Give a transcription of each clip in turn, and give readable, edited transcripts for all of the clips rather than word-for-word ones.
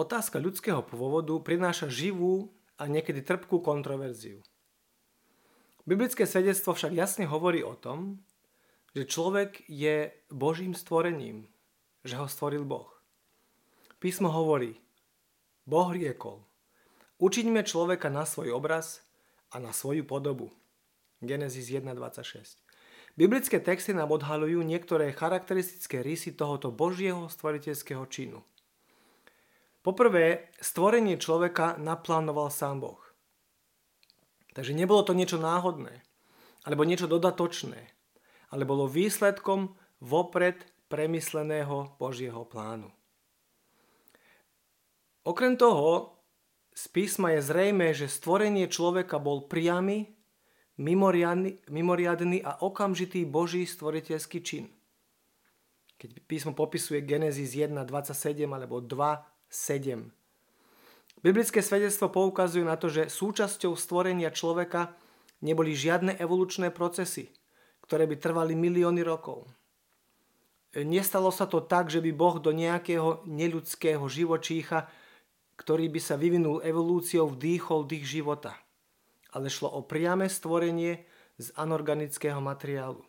Otázka ľudského pôvodu prináša živú a niekedy trpkú kontroverziu. Biblické svedectvo však jasne hovorí o tom, že človek je Božím stvorením, že ho stvoril Boh. Písmo hovorí: Boh riekol: učiňme človeka na svoj obraz a na svoju podobu. Genesis 1.26. Biblické texty nám odhaľujú niektoré charakteristické rysy tohoto Božieho stvoriteľského činu. Poprvé, stvorenie človeka naplánoval sám Boh. Takže nebolo to niečo náhodné, alebo niečo dodatočné, ale bolo výsledkom vopred premysleného Božieho plánu. Okrem toho, z písma je zrejmé, že stvorenie človeka bol priamy, mimoriadny a okamžitý Boží stvoriteľský čin. Keď písmo popisuje Genesis 1.27 alebo 2.7. Biblické svedectvo poukazuje na to, že súčasťou stvorenia človeka neboli žiadne evolučné procesy, ktoré by trvali milióny rokov. Nestalo sa to tak, že by Boh do nejakého neľudského živočícha, ktorý by sa vyvinul evolúciou, vdýchol dých života. Ale šlo o priame stvorenie z anorganického materiálu.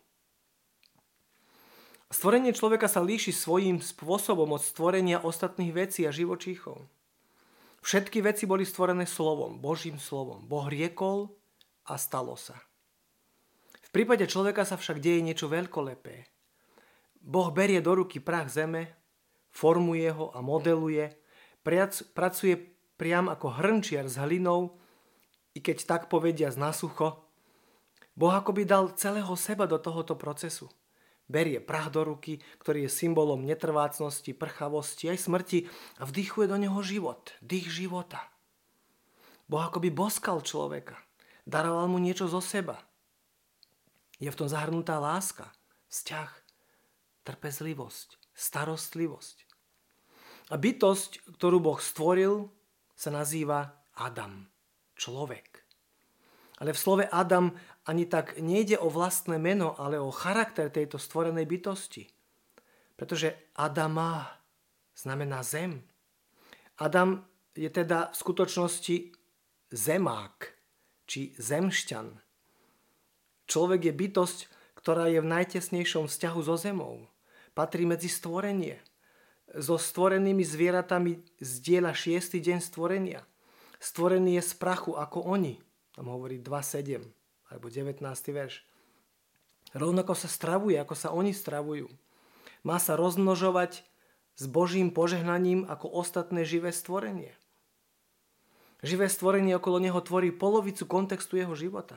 Stvorenie človeka sa líši svojím spôsobom od stvorenia ostatných vecí a živočíchov. Všetky veci boli stvorené slovom, Božím slovom. Boh riekol a stalo sa. V prípade človeka sa však deje niečo veľkolepé. Boh berie do ruky prach zeme, formuje ho a modeluje, pracuje priam ako hrnčiar s hlinou, i keď tak povediac na sucho. Boh akoby dal celého seba do tohoto procesu. Berie prach do ruky, ktorý je symbolom netrvácnosti, prchavosti aj smrti a vdýchuje do neho život, dých života. Boh akoby boskal človeka, daroval mu niečo zo seba. Je v tom zahrnutá láska, vzťah, trpezlivosť, starostlivosť. A bytosť, ktorú Boh stvoril, sa nazýva Adam, človek. Ale v slove Adam ani tak nejde o vlastné meno, ale o charakter tejto stvorenej bytosti. Pretože Adama znamená zem. Adam je teda v skutočnosti zemák, či zemšťan. Človek je bytosť, ktorá je v najtesnejšom vzťahu so zemou. Patrí medzi stvorenie. So stvorenými zvieratami zdieľa 6. deň stvorenia. Stvorený je z prachu ako oni. Tam hovorí 2.7 alebo 19. verš. Rovnako sa stravuje, ako sa oni stravujú. Má sa rozmnožovať s Božím požehnaním ako ostatné živé stvorenie. Živé stvorenie okolo neho tvorí polovicu kontextu jeho života.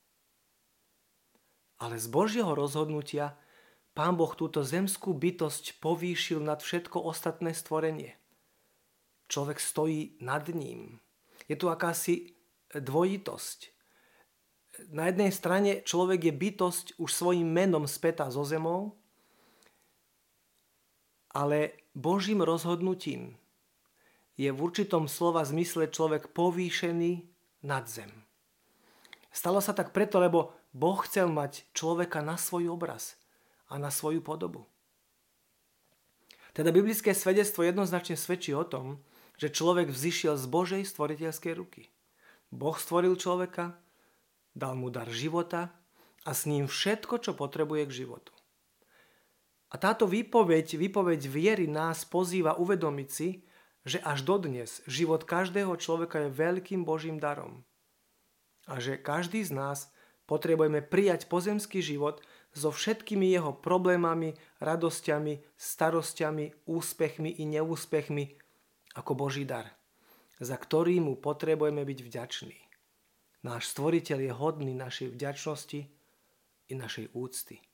Ale z Božieho rozhodnutia Pán Boh túto zemskú bytosť povýšil nad všetko ostatné stvorenie. Človek stojí nad ním. Je tu akási dvojitosť. Na jednej strane človek je bytosť už svojím menom spätá so zemou, ale Božím rozhodnutím je v určitom slova zmysle človek povýšený nad zem. Stalo sa tak preto, lebo Boh chcel mať človeka na svoj obraz a na svoju podobu. Teda biblické svedectvo jednoznačne svedčí o tom, že človek vzišiel z Božej stvoriteľskej ruky. Boh stvoril človeka, dal mu dar života a s ním všetko, čo potrebuje k životu. A táto výpoveď viery nás pozýva uvedomiť si, že až dodnes život každého človeka je veľkým Božím darom. A že každý z nás potrebujeme prijať pozemský život so všetkými jeho problémami, radosťami, starosťami, úspechmi i neúspechmi ako Boží dar, za ktorý mu potrebujeme byť vďační. Náš Stvoriteľ je hodný našej vďačnosti i našej úcty.